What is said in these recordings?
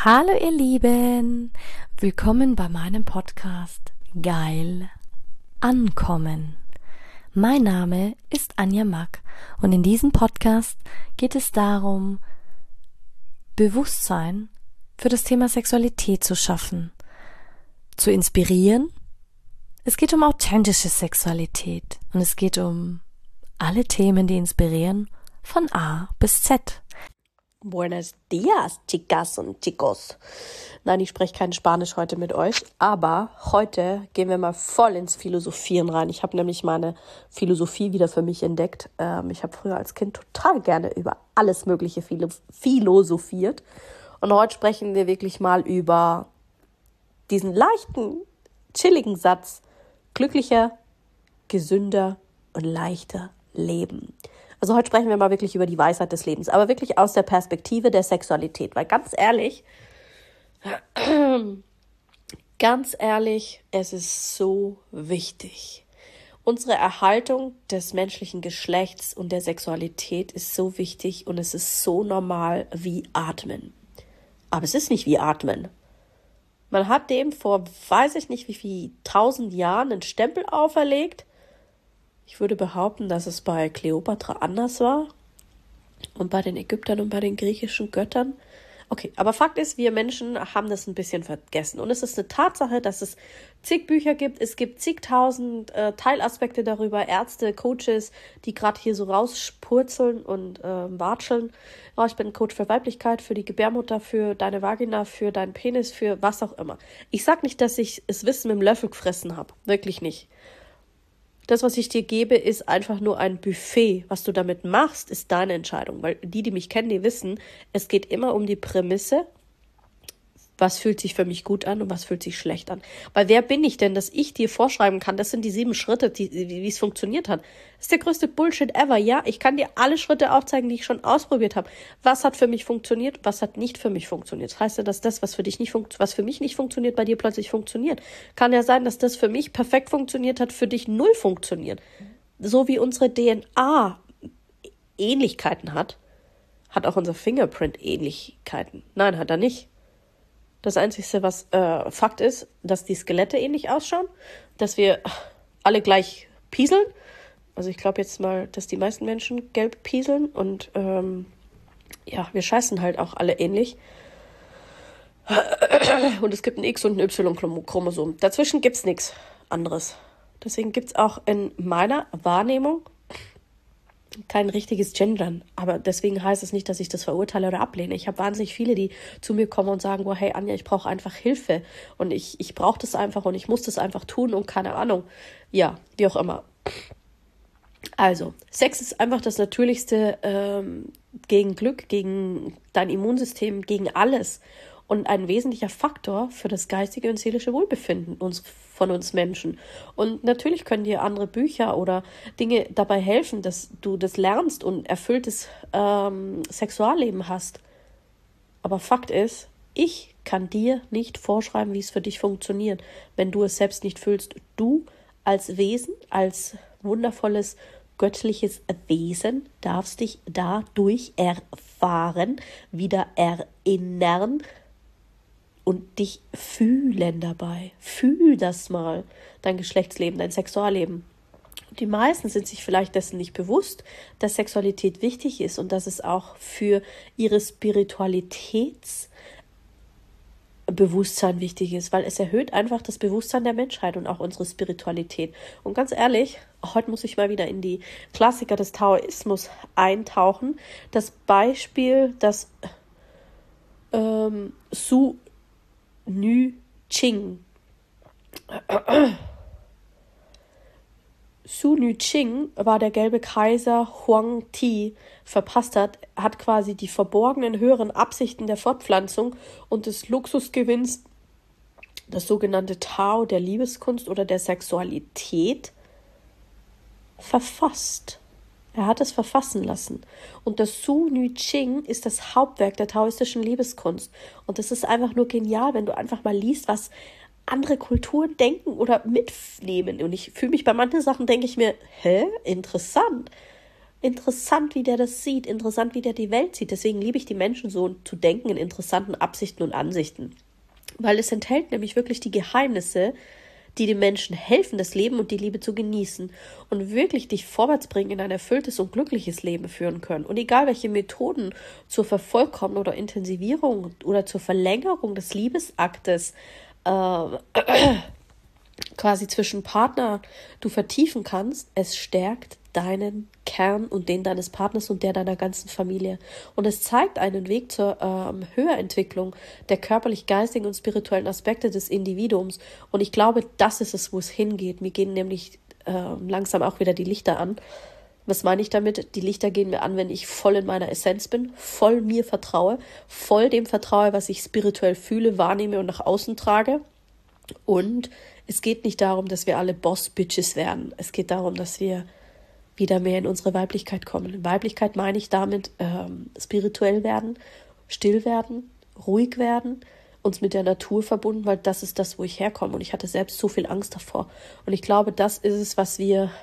Hallo ihr Lieben, willkommen bei meinem Podcast Geil Ankommen. Mein Name ist Anja Mack und in diesem Podcast geht es darum, Bewusstsein für das Thema Sexualität zu schaffen, zu inspirieren. Es geht um authentische Sexualität und es geht um alle Themen, die inspirieren, von A bis Z. Buenos dias, chicas und chicos. Nein, ich spreche kein Spanisch heute mit euch, aber heute gehen wir mal voll ins Philosophieren rein. Ich habe nämlich meine Philosophie wieder für mich entdeckt. Ich habe früher als Kind total gerne über alles Mögliche philosophiert. Und heute sprechen wir wirklich mal über diesen leichten, chilligen Satz: glücklicher, gesünder und leichter leben. Also heute sprechen wir mal wirklich über die Weisheit des Lebens, aber wirklich aus der Perspektive der Sexualität. Weil ganz ehrlich, es ist so wichtig. Unsere Erhaltung des menschlichen Geschlechts und der Sexualität ist so wichtig und es ist so normal wie Atmen. Aber es ist nicht wie Atmen. Man hat dem vor weiß ich nicht wie viel 1000 Jahren einen Stempel auferlegt. Ich würde behaupten, dass es bei Kleopatra anders war und bei den Ägyptern und bei den griechischen Göttern. Okay, aber Fakt ist, wir Menschen haben das ein bisschen vergessen. Und es ist eine Tatsache, dass es zig Bücher gibt. Es gibt zigtausend Teilaspekte darüber, Ärzte, Coaches, die gerade hier so rauspurzeln und watscheln. Oh, ich bin Coach für Weiblichkeit, für die Gebärmutter, für deine Vagina, für deinen Penis, für was auch immer. Ich sag nicht, dass ich das Wissen mit dem Löffel gefressen habe. Wirklich nicht. Das, was ich dir gebe, ist einfach nur ein Buffet. Was du damit machst, ist deine Entscheidung. Weil die mich kennen, die wissen, es geht immer um die Prämisse, was fühlt sich für mich gut an und was fühlt sich schlecht an. Weil wer bin ich denn, dass ich dir vorschreiben kann, das sind die 7 Schritte, wie es funktioniert hat. Das ist der größte Bullshit ever. Ja, ich kann dir alle Schritte aufzeigen, die ich schon ausprobiert habe. Was hat für mich funktioniert, was hat nicht für mich funktioniert. Das heißt ja, dass das, was für mich nicht funktioniert, bei dir plötzlich funktioniert. Kann ja sein, dass das für mich perfekt funktioniert hat, für dich null funktioniert. So wie unsere DNA Ähnlichkeiten hat auch unser Fingerprint Ähnlichkeiten. Nein, hat er nicht. Das Einzige, was Fakt ist, dass die Skelette ähnlich ausschauen, dass wir alle gleich pieseln. Also ich glaube jetzt mal, dass die meisten Menschen gelb pieseln und wir scheißen halt auch alle ähnlich. Und es gibt ein X- und ein Y-Chromosom. Dazwischen gibt's nichts anderes. Deswegen gibt's auch in meiner Wahrnehmung kein richtiges Gendern, aber deswegen heißt es nicht, dass ich das verurteile oder ablehne. Ich habe wahnsinnig viele, die zu mir kommen und sagen, hey Anja, ich brauche einfach Hilfe und ich brauche das einfach und ich muss das einfach tun und keine Ahnung. Ja, wie auch immer. Also, Sex ist einfach das Natürlichste gegen Glück, gegen dein Immunsystem, gegen alles und ein wesentlicher Faktor für das geistige und seelische Wohlbefinden von uns Menschen. Und natürlich können dir andere Bücher oder Dinge dabei helfen, dass du das lernst und erfülltes Sexualleben hast. Aber Fakt ist, ich kann dir nicht vorschreiben, wie es für dich funktioniert, wenn du es selbst nicht fühlst. Du als Wesen, als wundervolles, göttliches Wesen darfst dich dadurch erfahren, wieder erinnern, und dich fühlen dabei. Fühl das mal, dein Geschlechtsleben, dein Sexualleben. Die meisten sind sich vielleicht dessen nicht bewusst, dass Sexualität wichtig ist und dass es auch für ihre Spiritualitätsbewusstsein wichtig ist, weil es erhöht einfach das Bewusstsein der Menschheit und auch unsere Spiritualität. Und ganz ehrlich, heute muss ich mal wieder in die Klassiker des Taoismus eintauchen. Das Beispiel, das Su Nü Ching. Su Nü Ching war der gelbe Kaiser Huang Ti verpasst hat quasi die verborgenen höheren Absichten der Fortpflanzung und des Luxusgewinns, das sogenannte Tao der Liebeskunst oder der Sexualität, verfasst. Er hat es verfassen lassen. Und das Su Nü Ching ist das Hauptwerk der taoistischen Liebeskunst. Und das ist einfach nur genial, wenn du einfach mal liest, was andere Kulturen denken oder mitnehmen. Und ich fühle mich bei manchen Sachen, denke ich mir, interessant. Interessant, wie der das sieht, interessant, wie der die Welt sieht. Deswegen liebe ich die Menschen so zu denken in interessanten Absichten und Ansichten. Weil es enthält nämlich wirklich die Geheimnisse, die den Menschen helfen, das Leben und die Liebe zu genießen und wirklich dich vorwärts bringen, in ein erfülltes und glückliches Leben führen können. Und egal, welche Methoden zur Vervollkommnung oder Intensivierung oder zur Verlängerung des Liebesaktes quasi zwischen Partner du vertiefen kannst, es stärkt deinen Kern und den deines Partners und der deiner ganzen Familie. Und es zeigt einen Weg zur Höherentwicklung der körperlich-geistigen und spirituellen Aspekte des Individuums. Und ich glaube, das ist es, wo es hingeht. Mir gehen nämlich langsam auch wieder die Lichter an. Was meine ich damit? Die Lichter gehen mir an, wenn ich voll in meiner Essenz bin, voll mir vertraue, voll dem vertraue, was ich spirituell fühle, wahrnehme und nach außen trage. Und es geht nicht darum, dass wir alle Boss-Bitches werden. Es geht darum, dass wir wieder mehr in unsere Weiblichkeit kommen. In Weiblichkeit meine ich damit spirituell werden, still werden, ruhig werden, uns mit der Natur verbunden, weil das ist das, wo ich herkomme. Und ich hatte selbst so viel Angst davor. Und ich glaube, das ist es, was wir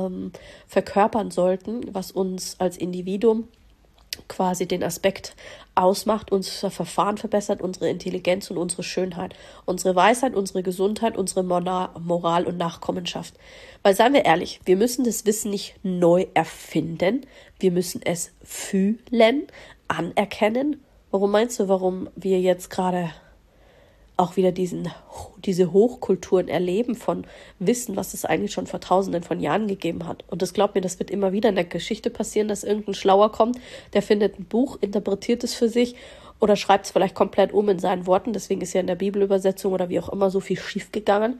verkörpern sollten, was uns als Individuum quasi den Aspekt ausmacht, unser Verfahren verbessert, unsere Intelligenz und unsere Schönheit, unsere Weisheit, unsere Gesundheit, unsere Moral und Nachkommenschaft. Weil, seien wir ehrlich, wir müssen das Wissen nicht neu erfinden, wir müssen es fühlen, anerkennen. Warum meinst du, warum wir jetzt gerade auch wieder diese Hochkulturen erleben von Wissen, was es eigentlich schon vor Tausenden von Jahren gegeben hat. Und das glaubt mir, das wird immer wieder in der Geschichte passieren, dass irgendein Schlauer kommt, der findet ein Buch, interpretiert es für sich oder schreibt es vielleicht komplett um in seinen Worten. Deswegen ist ja in der Bibelübersetzung oder wie auch immer so viel schiefgegangen.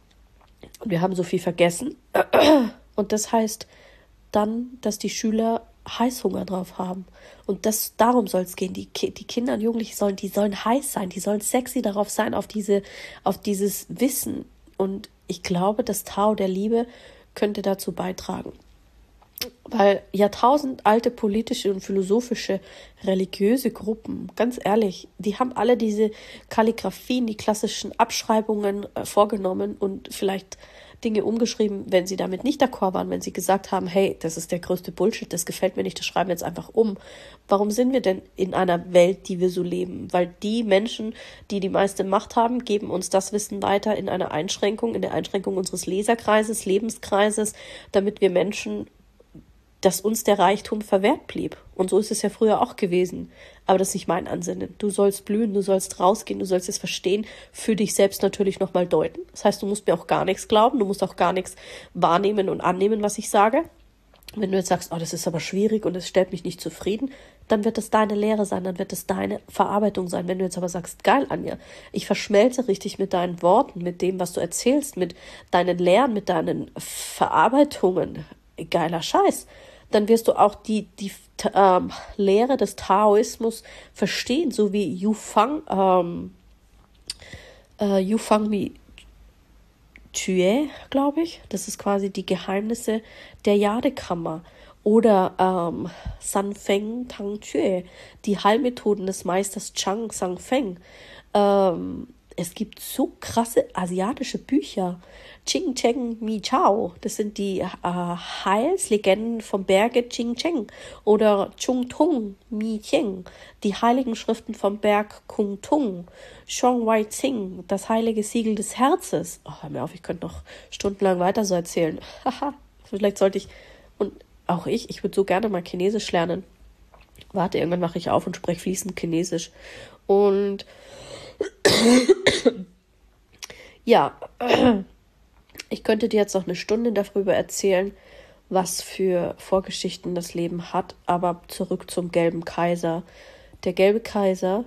Und wir haben so viel vergessen. Und das heißt dann, dass die Schüler Heißhunger drauf haben. Und darum soll es gehen. Die Kinder und Jugendlichen die sollen heiß sein, die sollen sexy darauf sein, auf dieses Wissen. Und ich glaube, das Tao der Liebe könnte dazu beitragen. Weil jahrtausendalte politische und philosophische, religiöse Gruppen, ganz ehrlich, die haben alle diese Kalligraphien, die klassischen Abschreibungen vorgenommen und vielleicht Dinge umgeschrieben, wenn sie damit nicht d'accord waren, wenn sie gesagt haben, hey, das ist der größte Bullshit, das gefällt mir nicht, das schreiben wir jetzt einfach um. Warum sind wir denn in einer Welt, die wir so leben? Weil die Menschen, die die meiste Macht haben, geben uns das Wissen weiter in der Einschränkung unseres Leserkreises, Lebenskreises, damit wir Menschen, dass uns der Reichtum verwehrt blieb. Und so ist es ja früher auch gewesen. Aber das ist nicht mein Ansinnen. Du sollst blühen, du sollst rausgehen, du sollst es verstehen, für dich selbst natürlich nochmal deuten. Das heißt, du musst mir auch gar nichts glauben, du musst auch gar nichts wahrnehmen und annehmen, was ich sage. Wenn du jetzt sagst, oh, das ist aber schwierig und es stellt mich nicht zufrieden, dann wird das deine Lehre sein, dann wird das deine Verarbeitung sein. Wenn du jetzt aber sagst, geil, Anja, ich verschmelze richtig mit deinen Worten, mit dem, was du erzählst, mit deinen Lehren, mit deinen Verarbeitungen, geiler Scheiß, dann wirst du auch die Lehre des Taoismus verstehen, so wie Yu Fang Mi Tue, glaube ich. Das ist quasi die Geheimnisse der Jadekammer. Oder San Feng Tang Tue, die Heilmethoden des Meisters Chang Sang Feng. Es gibt so krasse asiatische Bücher. Ching Cheng Mi Chao, das sind die Heilslegenden vom Berge Ching Cheng. Oder Chung Tung Mi Cheng, die heiligen Schriften vom Berg Kung Tung. Shong Wai Tsing, das heilige Siegel des Herzens. Oh, hör mir auf, ich könnte noch stundenlang weiter so erzählen. Vielleicht sollte ich, und auch ich würde so gerne mal Chinesisch lernen. Warte, irgendwann mache ich auf und spreche fließend Chinesisch. Und ja, ich könnte dir jetzt noch eine Stunde darüber erzählen, was für Vorgeschichten das Leben hat, aber zurück zum Gelben Kaiser. Der Gelbe Kaiser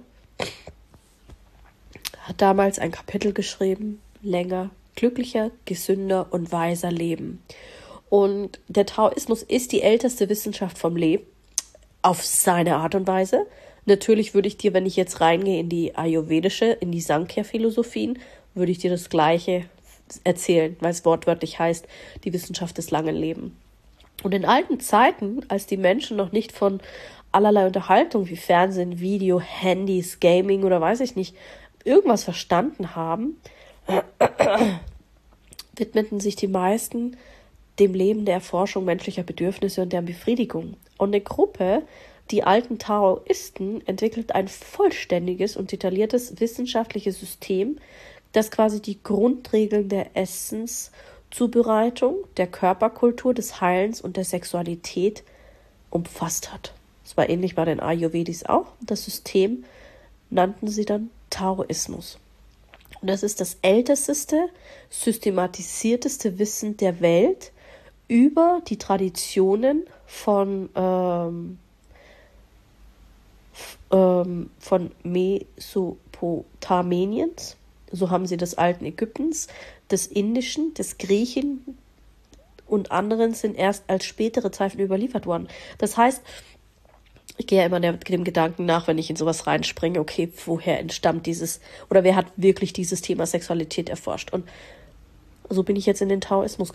hat damals ein Kapitel geschrieben, länger, glücklicher, gesünder und weiser leben. Und der Taoismus ist die älteste Wissenschaft vom Leben, auf seine Art und Weise. Natürlich würde ich dir, wenn ich jetzt reingehe in die ayurvedische, in die Sankhya-Philosophien, würde ich dir das Gleiche erzählen, weil es wortwörtlich heißt, die Wissenschaft des langen Lebens. Und in alten Zeiten, als die Menschen noch nicht von allerlei Unterhaltung wie Fernsehen, Video, Handys, Gaming oder weiß ich nicht, irgendwas verstanden haben, widmeten sich die meisten dem Leben, der Erforschung menschlicher Bedürfnisse und deren Befriedigung. Und eine Gruppe, die alten Taoisten, entwickelt ein vollständiges und detailliertes wissenschaftliches System, das quasi die Grundregeln der Essenszubereitung, der Körperkultur, des Heilens und der Sexualität umfasst hat. Das war ähnlich bei den Ayurvedis auch. Das System nannten sie dann Taoismus. Und das ist das älteste, systematisierteste Wissen der Welt über die Traditionen von Mesopotamiens, so haben sie des alten Ägyptens, des Indischen, des Griechen und anderen sind erst als spätere Zeiten überliefert worden. Das heißt, ich gehe ja immer dem Gedanken nach, wenn ich in sowas reinspringe, okay, woher entstammt dieses, oder wer hat wirklich dieses Thema Sexualität erforscht? Und so bin ich jetzt in den Taoismus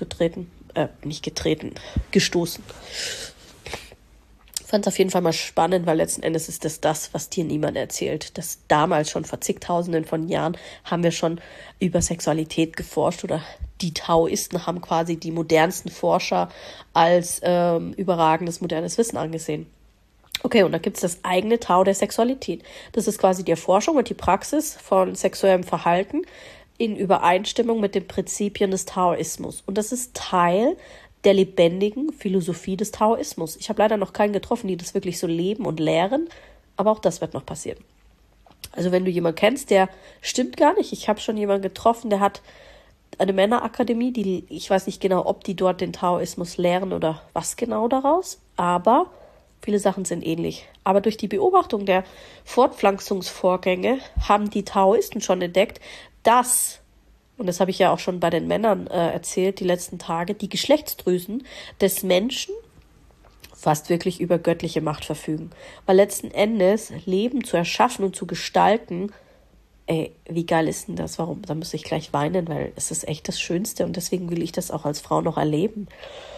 gestoßen. Ich fand es auf jeden Fall mal spannend, weil letzten Endes ist das, was dir niemand erzählt. Das damals schon vor zigtausenden von Jahren haben wir schon über Sexualität geforscht oder die Taoisten haben quasi die modernsten Forscher als überragendes modernes Wissen angesehen. Okay, und da gibt es das eigene Tao der Sexualität. Das ist quasi die Erforschung und die Praxis von sexuellem Verhalten in Übereinstimmung mit den Prinzipien des Taoismus. Und das ist Teil der lebendigen Philosophie des Taoismus. Ich habe leider noch keinen getroffen, die das wirklich so leben und lehren, aber auch das wird noch passieren. Also wenn du jemanden kennst, der stimmt gar nicht. Ich habe schon jemanden getroffen, der hat eine Männerakademie, ich weiß nicht genau, ob die dort den Taoismus lehren oder was genau daraus, aber viele Sachen sind ähnlich. Aber durch die Beobachtung der Fortpflanzungsvorgänge haben die Taoisten schon entdeckt, dass, und das habe ich ja auch schon bei den Männern erzählt, die letzten Tage, die Geschlechtsdrüsen des Menschen fast wirklich über göttliche Macht verfügen. Weil letzten Endes Leben zu erschaffen und zu gestalten, wie geil ist denn das? Warum? Da muss ich gleich weinen, weil es ist echt das Schönste und deswegen will ich das auch als Frau noch erleben.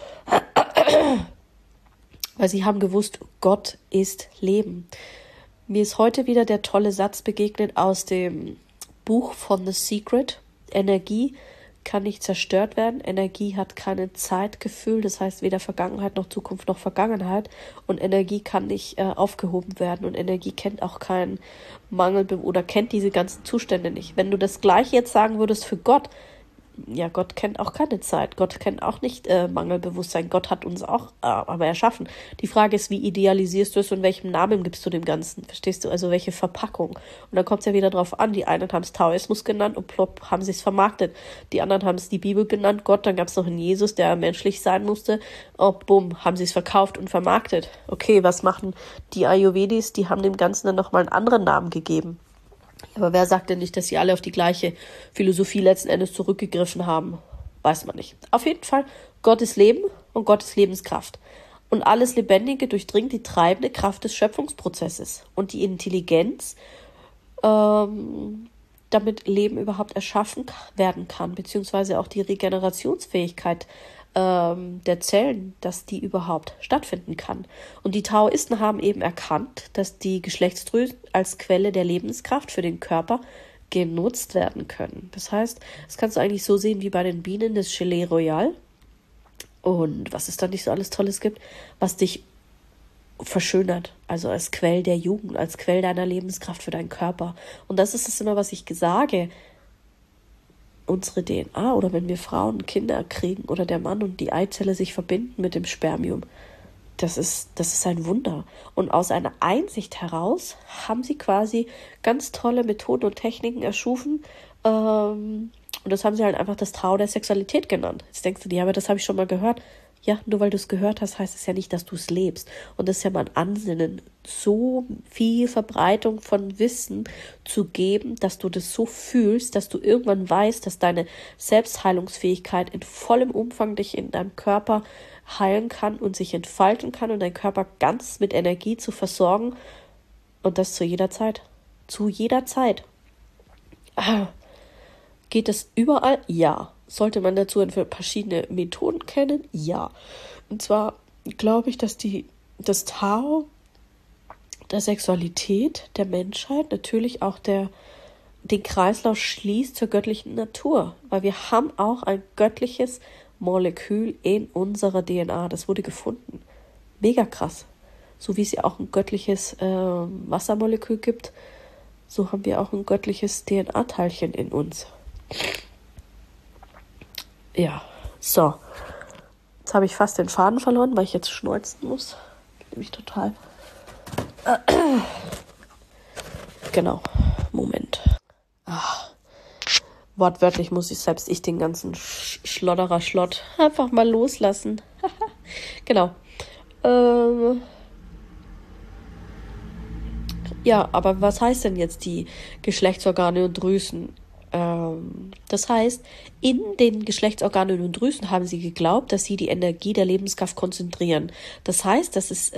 Weil sie haben gewusst, Gott ist Leben. Mir ist heute wieder der tolle Satz begegnet aus dem Buch von The Secret. Energie kann nicht zerstört werden. Energie hat kein Zeitgefühl, das heißt weder Vergangenheit noch Zukunft noch Vergangenheit. Und Energie kann nicht aufgehoben werden. Und Energie kennt auch keinen Mangel oder kennt diese ganzen Zustände nicht. Wenn du das Gleiche jetzt sagen würdest für Gott, ja, Gott kennt auch keine Zeit. Gott kennt auch nicht Mangelbewusstsein. Gott hat uns auch aber erschaffen. Die Frage ist, wie idealisierst du es und welchen Namen gibst du dem Ganzen? Verstehst du? Also welche Verpackung? Und dann kommt es ja wieder drauf an. Die einen haben es Taoismus genannt und plopp haben sie es vermarktet. Die anderen haben es die Bibel genannt, Gott. Dann gab es noch einen Jesus, der menschlich sein musste. Oh, bumm, haben sie es verkauft und vermarktet. Okay, was machen die Ayurvedis? Die haben dem Ganzen dann nochmal einen anderen Namen gegeben. Aber wer sagt denn nicht, dass sie alle auf die gleiche Philosophie letzten Endes zurückgegriffen haben? Weiß man nicht. Auf jeden Fall, Gott ist Leben und Gott ist Lebenskraft. Und alles Lebendige durchdringt die treibende Kraft des Schöpfungsprozesses. Und die Intelligenz, damit Leben überhaupt erschaffen werden kann, beziehungsweise auch die Regenerationsfähigkeit der Zellen, dass die überhaupt stattfinden kann. Und die Taoisten haben eben erkannt, dass die Geschlechtsdrüsen als Quelle der Lebenskraft für den Körper genutzt werden können. Das heißt, das kannst du eigentlich so sehen wie bei den Bienen des Gelee Royal und was es da nicht so alles Tolles gibt, was dich verschönert, also als Quell der Jugend, als Quell deiner Lebenskraft für deinen Körper. Und das ist es immer, was ich sage. Unsere DNA oder wenn wir Frauen Kinder kriegen oder der Mann und die Eizelle sich verbinden mit dem Spermium, das ist ein Wunder. Und aus einer Einsicht heraus haben sie quasi ganz tolle Methoden und Techniken erschufen, und das haben sie halt einfach das Tao der Sexualität genannt. Jetzt denkst du dir, aber das habe ich schon mal gehört. Ja, nur weil du es gehört hast, heißt es ja nicht, dass du es lebst. Und das ist ja mein Ansinnen, so viel Verbreitung von Wissen zu geben, dass du das so fühlst, dass du irgendwann weißt, dass deine Selbstheilungsfähigkeit in vollem Umfang dich in deinem Körper heilen kann und sich entfalten kann und deinen Körper ganz mit Energie zu versorgen. Und das zu jeder Zeit. Zu jeder Zeit. Geht das überall? Ja. Sollte man dazu verschiedene Methoden kennen? Ja. Und zwar glaube ich, dass das Tao der Sexualität der Menschheit natürlich auch den Kreislauf schließt zur göttlichen Natur. Weil wir haben auch ein göttliches Molekül in unserer DNA. Das wurde gefunden. Mega krass. So wie es ja auch ein göttliches Wassermolekül gibt, so haben wir auch ein göttliches DNA-Teilchen in uns. Ja, so. Jetzt habe ich fast den Faden verloren, weil ich jetzt schneuzen muss. Nämlich total. Genau. Moment. Wortwörtlich muss selbst ich den ganzen Schlott einfach mal loslassen. Genau. Ja, aber was heißt denn jetzt die Geschlechtsorgane und Drüsen? Das heißt, in den Geschlechtsorganen und Drüsen haben sie geglaubt, dass sie die Energie der Lebenskraft konzentrieren. Das heißt, das ist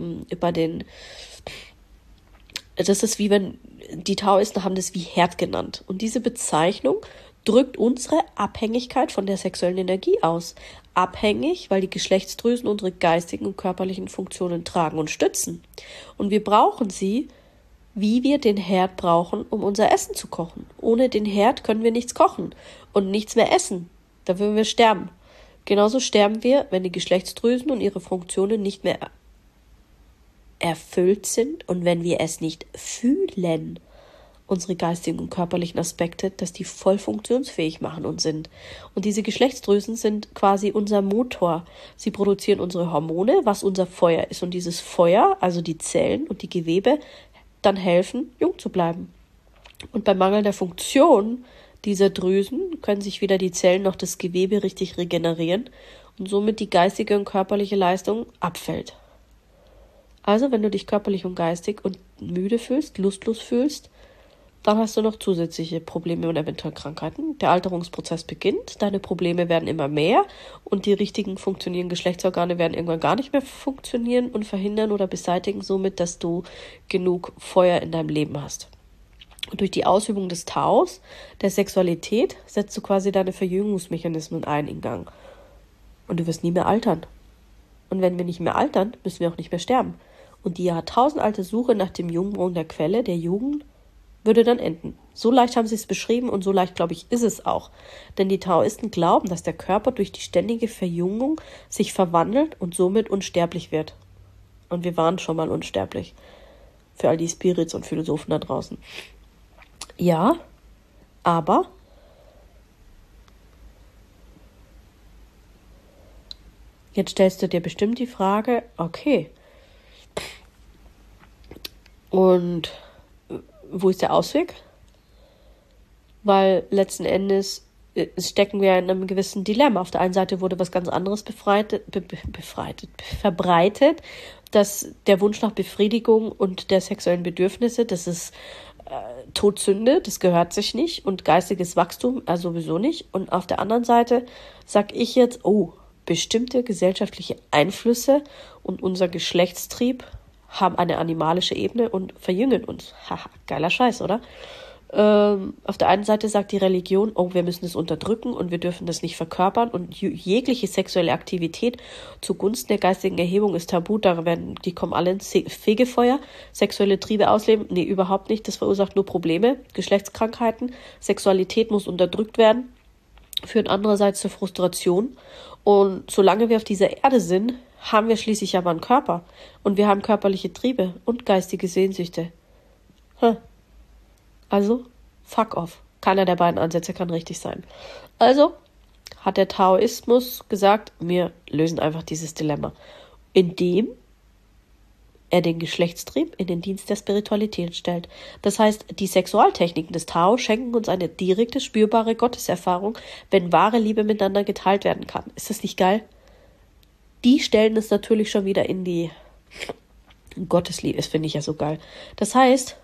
wie wenn die Taoisten haben das wie Herd genannt. Und diese Bezeichnung drückt unsere Abhängigkeit von der sexuellen Energie aus. Abhängig, weil die Geschlechtsdrüsen unsere geistigen und körperlichen Funktionen tragen und stützen. Und wir brauchen sie, wie wir den Herd brauchen, um unser Essen zu kochen. Ohne den Herd können wir nichts kochen und nichts mehr essen. Da würden wir sterben. Genauso sterben wir, wenn die Geschlechtsdrüsen und ihre Funktionen nicht mehr erfüllt sind und wenn wir es nicht fühlen, unsere geistigen und körperlichen Aspekte, dass die voll funktionsfähig machen und sind. Und diese Geschlechtsdrüsen sind quasi unser Motor. Sie produzieren unsere Hormone, was unser Feuer ist. Und dieses Feuer, also die Zellen und die Gewebe, dann helfen, jung zu bleiben. Und bei mangelnder Funktion dieser Drüsen können sich weder die Zellen noch das Gewebe richtig regenerieren und somit die geistige und körperliche Leistung abfällt. Also, wenn du dich körperlich und geistig und müde fühlst, lustlos fühlst, dann hast du noch zusätzliche Probleme und eventuell Krankheiten. Der Alterungsprozess beginnt, deine Probleme werden immer mehr und die richtigen funktionierenden Geschlechtsorgane werden irgendwann gar nicht mehr funktionieren und verhindern oder beseitigen somit, dass du genug Feuer in deinem Leben hast. Und durch die Ausübung des Taos, der Sexualität, setzt du quasi deine Verjüngungsmechanismen in Gang. Und du wirst nie mehr altern. Und wenn wir nicht mehr altern, müssen wir auch nicht mehr sterben. Und die jahrtausendalte Suche nach dem Jungbrunnen der Quelle, der Jugend, würde dann enden. So leicht haben sie es beschrieben und so leicht, glaube ich, ist es auch. Denn die Taoisten glauben, dass der Körper durch die ständige Verjüngung sich verwandelt und somit unsterblich wird. Und wir waren schon mal unsterblich. Für all die Spirits und Philosophen da draußen. Ja, aber jetzt stellst du dir bestimmt die Frage, okay, und wo ist der Ausweg? Weil letzten Endes stecken wir in einem gewissen Dilemma. Auf der einen Seite wurde was ganz anderes verbreitet, dass der Wunsch nach Befriedigung und der sexuellen Bedürfnisse, das ist Todsünde, das gehört sich nicht und geistiges Wachstum sowieso nicht. Und auf der anderen Seite sag ich jetzt, bestimmte gesellschaftliche Einflüsse und unser Geschlechtstrieb haben eine animalische Ebene und verjüngen uns. Haha, geiler Scheiß, oder? Auf der einen Seite sagt die Religion, wir müssen es unterdrücken und wir dürfen das nicht verkörpern und jegliche sexuelle Aktivität zugunsten der geistigen Erhebung ist tabu, die kommen alle ins Fegefeuer. Sexuelle Triebe ausleben, nee, überhaupt nicht, das verursacht nur Probleme, Geschlechtskrankheiten, Sexualität muss unterdrückt werden, führen andererseits zur Frustration und solange wir auf dieser Erde sind, haben wir schließlich aber einen Körper und wir haben körperliche Triebe und geistige Sehnsüchte. Also, fuck off. Keiner der beiden Ansätze kann richtig sein. Also hat der Taoismus gesagt, wir lösen einfach dieses Dilemma, indem er den Geschlechtstrieb in den Dienst der Spiritualität stellt. Das heißt, die Sexualtechniken des Tao schenken uns eine direkte, spürbare Gotteserfahrung, wenn wahre Liebe miteinander geteilt werden kann. Ist das nicht geil? Die stellen es natürlich schon wieder in die Gottesliebe. Das finde ich ja so geil. Das heißt,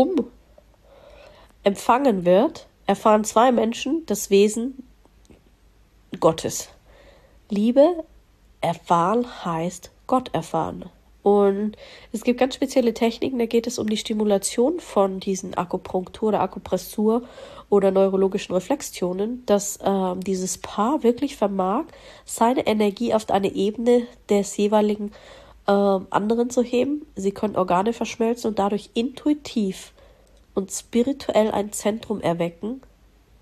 empfangen wird, erfahren zwei Menschen das Wesen Gottes. Liebe erfahren heißt Gott erfahren. Und es gibt ganz spezielle Techniken, da geht es um die Stimulation von diesen Akupunktur oder Akupressur oder neurologischen Reflexionen, dass dieses Paar wirklich vermag, seine Energie auf eine Ebene des jeweiligen anderen zu heben. Sie können Organe verschmelzen und dadurch intuitiv und spirituell ein Zentrum erwecken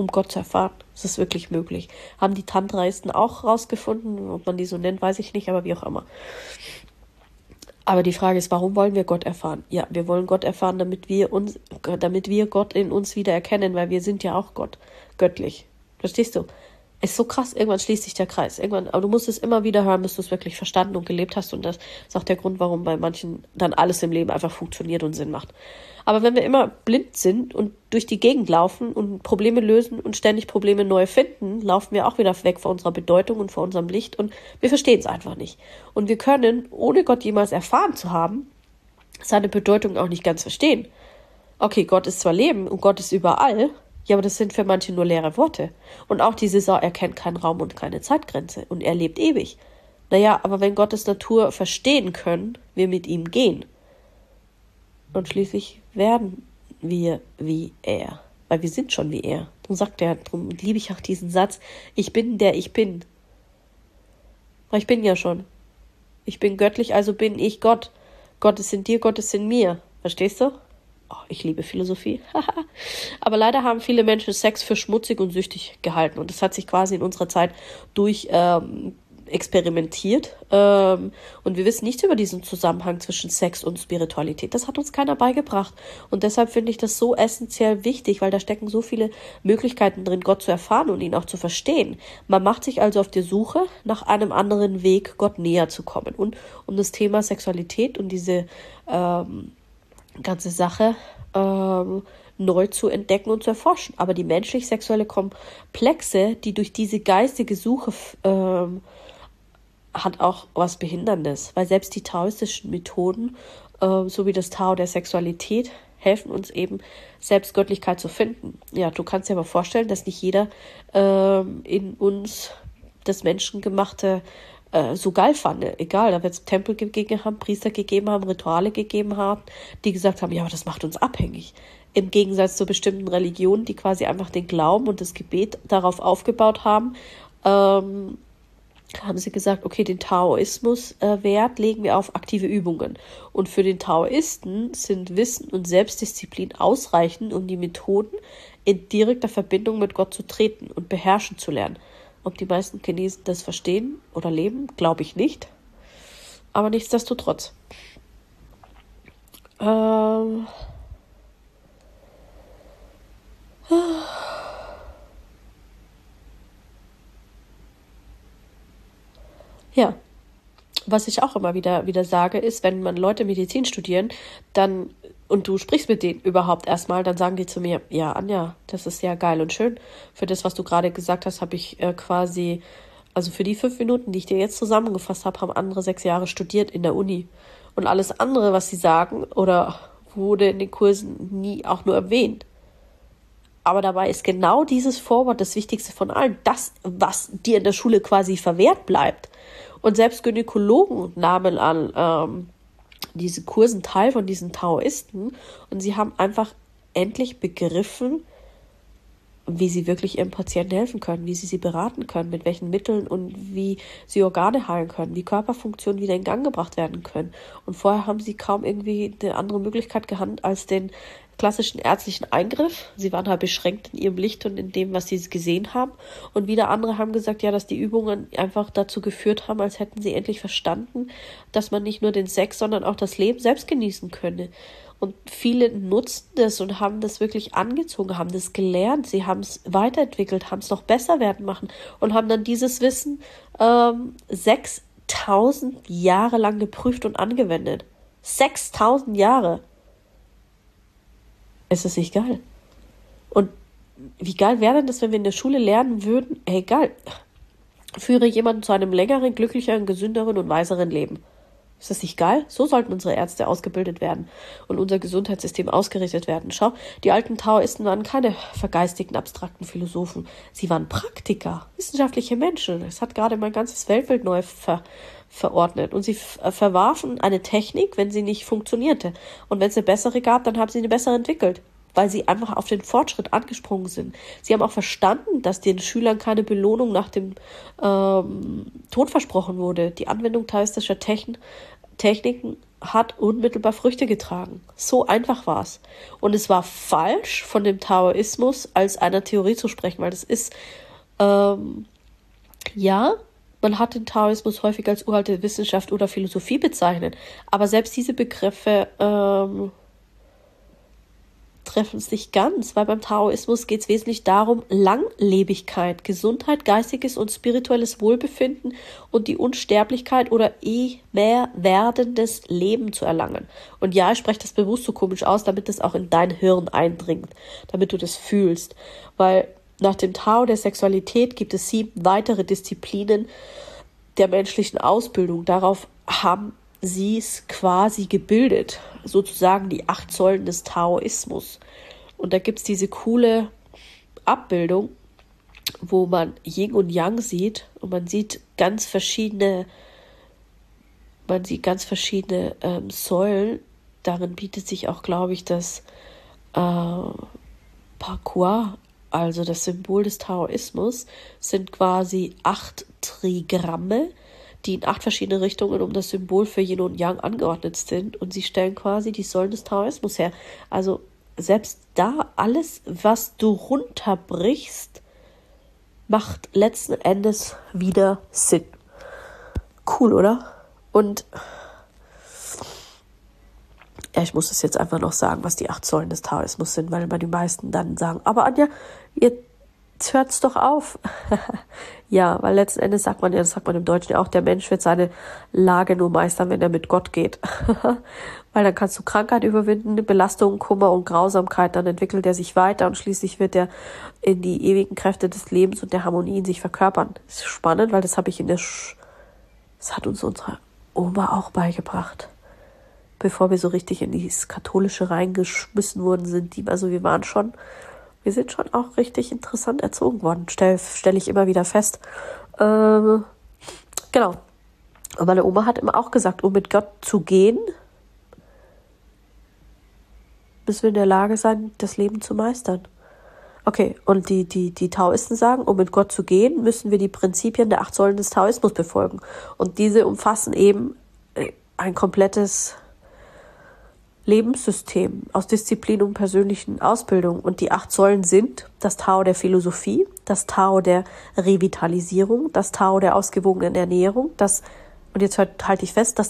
um Gott zu erfahren. Es ist wirklich möglich. Haben die Tantraisten auch rausgefunden, ob man die so nennt, weiß ich nicht, aber wie auch immer. Aber die Frage ist, warum wollen wir Gott erfahren? Ja, wir wollen Gott erfahren, damit wir Gott in uns wieder erkennen, weil wir sind ja auch Gott, göttlich. Verstehst du? Ist so krass, irgendwann schließt sich der Kreis. Aber du musst es immer wieder hören, bis du es wirklich verstanden und gelebt hast. Und das ist auch der Grund, warum bei manchen dann alles im Leben einfach funktioniert und Sinn macht. Aber wenn wir immer blind sind und durch die Gegend laufen und Probleme lösen und ständig Probleme neu finden, laufen wir auch wieder weg von unserer Bedeutung und von unserem Licht und wir verstehen es einfach nicht. Und wir können, ohne Gott jemals erfahren zu haben, seine Bedeutung auch nicht ganz verstehen. Okay, Gott ist zwar Leben und Gott ist überall, ja, aber das sind für manche nur leere Worte. Und auch die Saison, er kennt keinen Raum und keine Zeitgrenze und er lebt ewig. Naja, aber wenn Gottes Natur verstehen können, wir mit ihm gehen. Und schließlich werden wir wie er. Weil wir sind schon wie er. Darum sagt er, darum liebe ich auch diesen Satz, ich bin der ich bin. Weil ich bin ja schon. Ich bin göttlich, also bin ich Gott. Gott ist in dir, Gott ist in mir. Verstehst du? Oh, ich liebe Philosophie. Aber leider haben viele Menschen Sex für schmutzig und süchtig gehalten. Und das hat sich quasi in unserer Zeit durch experimentiert. Und wir wissen nichts über diesen Zusammenhang zwischen Sex und Spiritualität. Das hat uns keiner beigebracht. Und deshalb finde ich das so essentiell wichtig, weil da stecken so viele Möglichkeiten drin, Gott zu erfahren und ihn auch zu verstehen. Man macht sich also auf die Suche nach einem anderen Weg, Gott näher zu kommen. Und um das Thema Sexualität und diese ganze Sache neu zu entdecken und zu erforschen. Aber die menschlich-sexuelle Komplexe, die durch diese geistige Suche hat auch was Behinderndes, weil selbst die taoistischen Methoden, so wie das Tao der Sexualität, helfen uns eben, selbst Göttlichkeit zu finden. Ja, du kannst dir aber vorstellen, dass nicht jeder in uns das Menschengemachte so geil fand. Egal, da wird es Tempel gegeben haben, Priester gegeben haben, Rituale gegeben haben, die gesagt haben, ja, aber das macht uns abhängig. Im Gegensatz zu bestimmten Religionen, die quasi einfach den Glauben und das Gebet darauf aufgebaut haben, haben sie gesagt, okay, den Taoismus Wert legen wir auf aktive Übungen. Und für den Taoisten sind Wissen und Selbstdisziplin ausreichend, um die Methoden in direkter Verbindung mit Gott zu treten und beherrschen zu lernen. Ob die meisten Chinesen das verstehen oder leben, glaube ich nicht. Aber nichtsdestotrotz. Ja, was ich auch immer wieder sage, ist, wenn man Leute Medizin studieren, dann, und du sprichst mit denen überhaupt erstmal, dann sagen die zu mir, ja, Anja, das ist ja geil und schön. Für das, was du gerade gesagt hast, habe ich quasi, also für die 5 Minuten, die ich dir jetzt zusammengefasst habe, haben andere 6 Jahre studiert in der Uni. Und alles andere, was sie sagen, oder wurde in den Kursen nie auch nur erwähnt. Aber dabei ist genau dieses Vorwort das Wichtigste von allen. Das, was dir in der Schule quasi verwehrt bleibt. Und selbst Gynäkologen nahmen an diese Kursen teil von diesen Taoisten. Und sie haben einfach endlich begriffen, wie sie wirklich ihren Patienten helfen können, wie sie beraten können, mit welchen Mitteln und wie sie Organe heilen können, wie Körperfunktionen wieder in Gang gebracht werden können. Und vorher haben sie kaum irgendwie eine andere Möglichkeit gehabt als den klassischen ärztlichen Eingriff. Sie waren halt beschränkt in ihrem Licht und in dem, was sie gesehen haben. Und wieder andere haben gesagt, ja, dass die Übungen einfach dazu geführt haben, als hätten sie endlich verstanden, dass man nicht nur den Sex, sondern auch das Leben selbst genießen könne. Und viele nutzen das und haben das wirklich angezogen, haben das gelernt, sie haben es weiterentwickelt, haben es noch besser werden machen und haben dann dieses Wissen 6.000 Jahre lang geprüft und angewendet. 6.000 Jahre. Ist das nicht geil? Und wie geil wäre denn das, wenn wir in der Schule lernen würden, hey, geil, führe jemanden zu einem längeren, glücklicheren, gesünderen und weiseren Leben. Ist das nicht geil? So sollten unsere Ärzte ausgebildet werden und unser Gesundheitssystem ausgerichtet werden. Schau, die alten Taoisten waren keine vergeistigten, abstrakten Philosophen. Sie waren Praktiker, wissenschaftliche Menschen. Es hat gerade mein ganzes Weltbild neu verordnet. Und sie verwarfen eine Technik, wenn sie nicht funktionierte. Und wenn es eine bessere gab, dann haben sie eine bessere entwickelt, weil sie einfach auf den Fortschritt angesprungen sind. Sie haben auch verstanden, dass den Schülern keine Belohnung nach dem Tod versprochen wurde. Die Anwendung taoistischer Techniken hat unmittelbar Früchte getragen. So einfach war es. Und es war falsch, von dem Taoismus als einer Theorie zu sprechen, weil das ist, ja, man hat den Taoismus häufig als uralte Wissenschaft oder Philosophie bezeichnet, aber selbst diese Begriffe treffen es nicht ganz, weil beim Taoismus geht es wesentlich darum, Langlebigkeit, Gesundheit, geistiges und spirituelles Wohlbefinden und die Unsterblichkeit oder mehr werdendes Leben zu erlangen. Und ja, ich spreche das bewusst so komisch aus, damit es auch in dein Hirn eindringt, damit du das fühlst, weil nach dem Tao der Sexualität gibt es 7 weitere Disziplinen der menschlichen Ausbildung. Darauf haben sie es quasi gebildet, sozusagen die 8 Säulen des Taoismus. Und da gibt es diese coole Abbildung, wo man Yin und Yang sieht und man sieht ganz verschiedene Säulen. Darin bietet sich auch, glaube ich, das Pakua, also das Symbol des Taoismus, sind quasi 8 Trigramme, die in 8 verschiedene Richtungen um das Symbol für Yin und Yang angeordnet sind. Und sie stellen quasi die Säulen des Taoismus her. Also selbst da, alles, was du runterbrichst, macht letzten Endes wieder Sinn. Cool, oder? Und ja, ich muss es jetzt einfach noch sagen, was die 8 Säulen des Taoismus sind, weil immer die meisten dann sagen, aber Anja, jetzt hört's doch auf. Ja, weil letzten Endes sagt man ja, das sagt man im Deutschen ja auch, der Mensch wird seine Lage nur meistern, wenn er mit Gott geht. Weil dann kannst du Krankheit überwinden, Belastung, Kummer und Grausamkeit, dann entwickelt er sich weiter und schließlich wird er in die ewigen Kräfte des Lebens und der Harmonie in sich verkörpern. Das ist spannend, weil das habe ich das hat uns unsere Oma auch beigebracht. Bevor wir so richtig in dieses Katholische reingeschmissen worden sind, wir sind schon auch richtig interessant erzogen worden, stell ich immer wieder fest. Genau. Und meine Oma hat immer auch gesagt, um mit Gott zu gehen, müssen wir in der Lage sein, das Leben zu meistern. Okay, und die Taoisten sagen, um mit Gott zu gehen, müssen wir die Prinzipien der 8 Säulen des Taoismus befolgen. Und diese umfassen eben ein komplettes Lebenssystem aus Disziplin und persönlichen Ausbildung. Und die 8 Säulen sind das Tao der Philosophie, das Tao der Revitalisierung, das Tao der ausgewogenen Ernährung, das Tao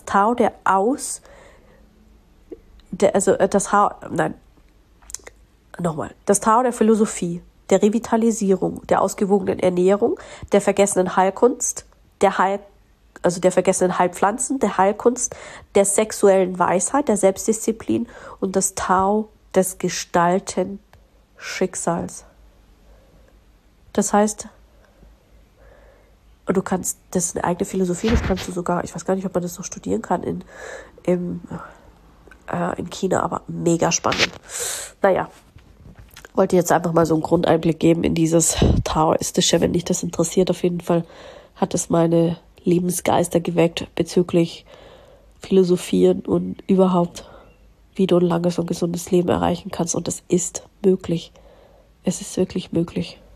das Tao der Philosophie, der Revitalisierung, der ausgewogenen Ernährung, der vergessenen Heilkunst, der vergessenen Heilpflanzen, der Heilkunst, der sexuellen Weisheit, der Selbstdisziplin und das Tao des Gestalten-Schicksals. Das heißt, und das ist eine eigene Philosophie, das kannst du sogar, ich weiß gar nicht, ob man das noch studieren kann in China, aber mega spannend. Naja, wollte jetzt einfach mal so einen Grundeinblick geben in dieses Taoistische, wenn dich das interessiert. Auf jeden Fall hat es meine Lebensgeister geweckt bezüglich Philosophieren und überhaupt, wie du ein langes und gesundes Leben erreichen kannst. Und es ist möglich. Es ist wirklich möglich.